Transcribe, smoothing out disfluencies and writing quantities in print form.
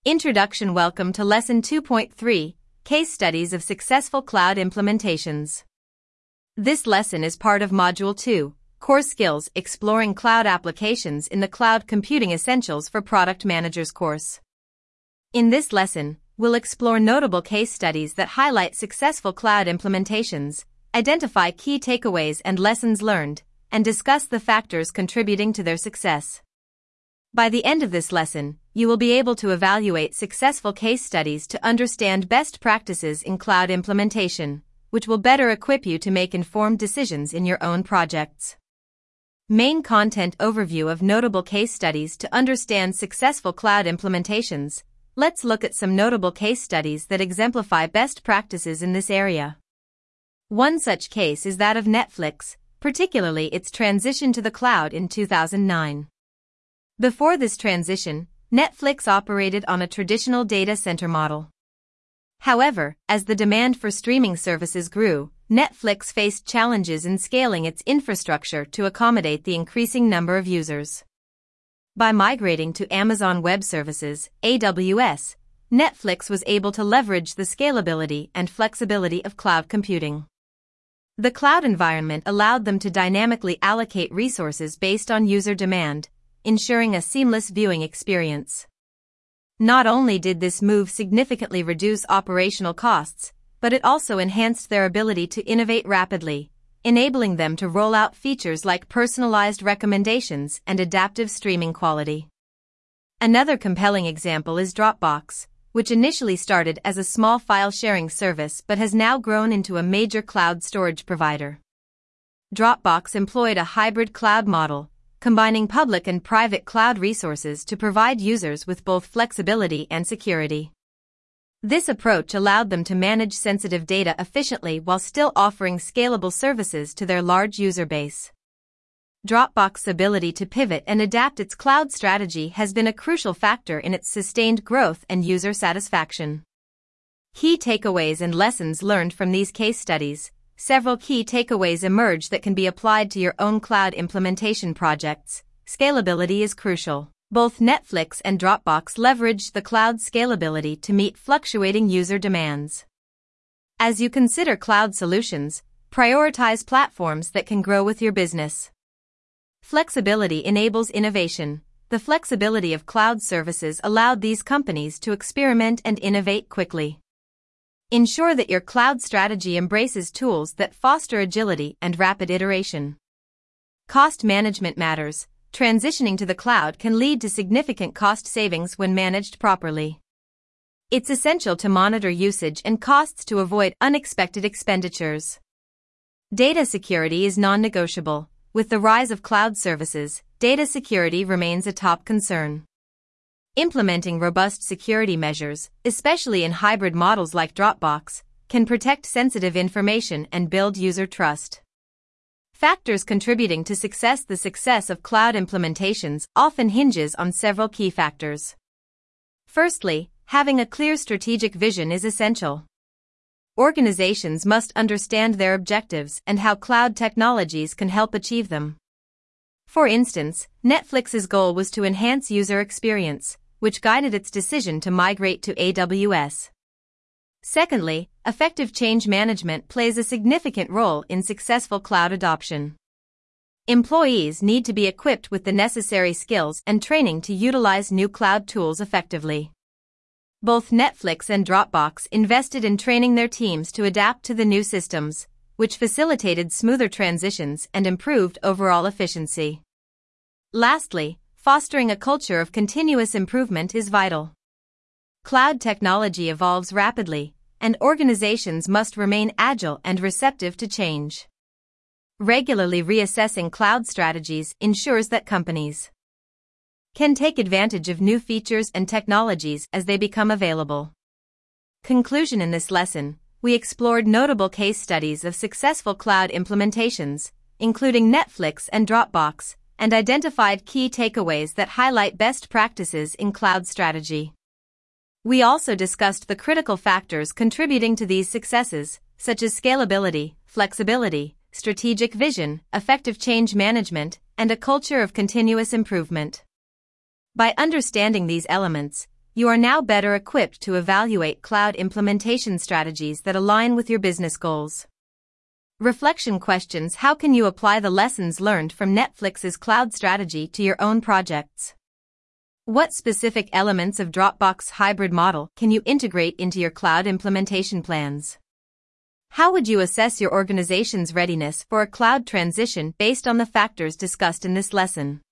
Introduction. Welcome to Lesson 2.3, Case Studies of Successful Cloud Implementations. This lesson is part of Module 2, Core Skills Exploring Cloud Applications in the Cloud Computing Essentials for Product Managers course. In this lesson, we'll explore notable case studies that highlight successful cloud implementations, identify key takeaways and lessons learned, and discuss the factors contributing to their success. By the end of this lesson, you will be able to evaluate successful case studies to understand best practices in cloud implementation, which will better equip you to make informed decisions in your own projects. Main content overview of notable case studies to understand successful cloud implementations. Let's look at some notable case studies that exemplify best practices in this area. One such case is that of Netflix, particularly its transition to the cloud in 2009. Before this transition, Netflix operated on a traditional data center model. However, as the demand for streaming services grew, Netflix faced challenges in scaling its infrastructure to accommodate the increasing number of users. By migrating to Amazon Web Services, AWS, Netflix was able to leverage the scalability and flexibility of cloud computing. The cloud environment allowed them to dynamically allocate resources based on user demand, ensuring a seamless viewing experience. Not only did this move significantly reduce operational costs, but it also enhanced their ability to innovate rapidly, enabling them to roll out features like personalized recommendations and adaptive streaming quality. Another compelling example is Dropbox, which initially started as a small file sharing service but has now grown into a major cloud storage provider. Dropbox employed a hybrid cloud model, combining public and private cloud resources to provide users with both flexibility and security. This approach allowed them to manage sensitive data efficiently while still offering scalable services to their large user base. Dropbox's ability to pivot and adapt its cloud strategy has been a crucial factor in its sustained growth and user satisfaction. Key takeaways and lessons learned from these case studies. Several key takeaways emerge that can be applied to your own cloud implementation projects. Scalability is crucial. Both Netflix and Dropbox leveraged the cloud scalability to meet fluctuating user demands. As you consider cloud solutions, prioritize platforms that can grow with your business. Flexibility enables innovation. The flexibility of cloud services allowed these companies to experiment and innovate quickly. Ensure that your cloud strategy embraces tools that foster agility and rapid iteration. Cost management matters. Transitioning to the cloud can lead to significant cost savings when managed properly. It's essential to monitor usage and costs to avoid unexpected expenditures. Data security is non-negotiable. With the rise of cloud services, data security remains a top concern. Implementing robust security measures, especially in hybrid models like Dropbox, can protect sensitive information and build user trust. Factors contributing to success. The success of cloud implementations often hinges on several key factors. Firstly, having a clear strategic vision is essential. Organizations must understand their objectives and how cloud technologies can help achieve them. For instance, Netflix's goal was to enhance user experience, which guided its decision to migrate to AWS. Secondly, effective change management plays a significant role in successful cloud adoption. Employees need to be equipped with the necessary skills and training to utilize new cloud tools effectively. Both Netflix and Dropbox invested in training their teams to adapt to the new systems, which facilitated smoother transitions and improved overall efficiency. Lastly, fostering a culture of continuous improvement is vital. Cloud technology evolves rapidly, and organizations must remain agile and receptive to change. Regularly reassessing cloud strategies ensures that companies can take advantage of new features and technologies as they become available. Conclusion. In this lesson, we explored notable case studies of successful cloud implementations, including Netflix and Dropbox, and identified key takeaways that highlight best practices in cloud strategy. We also discussed the critical factors contributing to these successes, such as scalability, flexibility, strategic vision, effective change management, and a culture of continuous improvement. By understanding these elements, You are now better equipped to evaluate cloud implementation strategies that align with your business goals. Reflection questions: how can you apply the lessons learned from Netflix's cloud strategy to your own projects? What specific elements of Dropbox hybrid model can you integrate into your cloud implementation plans? How would you assess your organization's readiness for a cloud transition based on the factors discussed in this lesson?